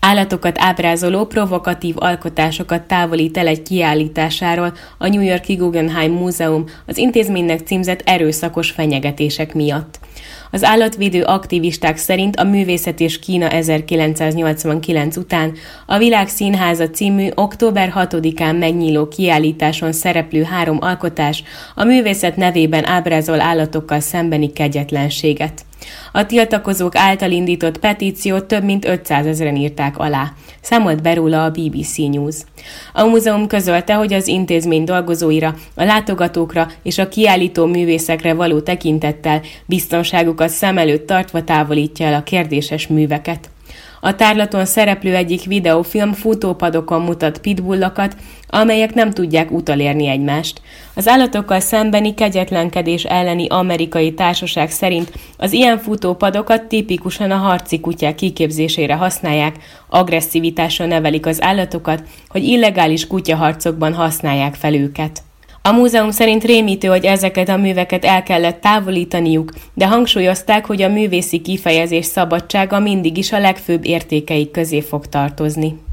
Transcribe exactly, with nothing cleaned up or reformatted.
Állatokat ábrázoló provokatív alkotásokat távolít el egy kiállításáról a New York-i Guggenheim Múzeum az intézménynek címzett erőszakos fenyegetések miatt. Az állatvédő aktivisták szerint a Művészet és Kína ezerkilencszáznyolcvankilenc után a Világ Színháza című október hatodikán megnyíló kiállításon szereplő három alkotás a művészet nevében ábrázol állatokkal szembeni kegyetlenséget. A tiltakozók által indított petíciót több mint ötszázezren írták alá, számolt be róla a bé bé cé News. A múzeum közölte, hogy az intézmény dolgozóira, a látogatókra és a kiállító művészekre való tekintettel biztonságukat szem előtt tartva távolítja el a kérdéses műveket. A tárlaton szereplő egyik videófilm futópadokon mutat pitbullokat, amelyek nem tudják utolérni egymást. Az állatokkal szembeni kegyetlenkedés elleni amerikai társaság szerint az ilyen futópadokat tipikusan a harci kutyák kiképzésére használják, agresszivitásra nevelik az állatokat, hogy illegális kutyaharcokban használják fel őket. A múzeum szerint rémítő, hogy ezeket a műveket el kellett távolítaniuk, de hangsúlyozták, hogy a művészi kifejezés szabadsága mindig is a legfőbb értékeik közé fog tartozni.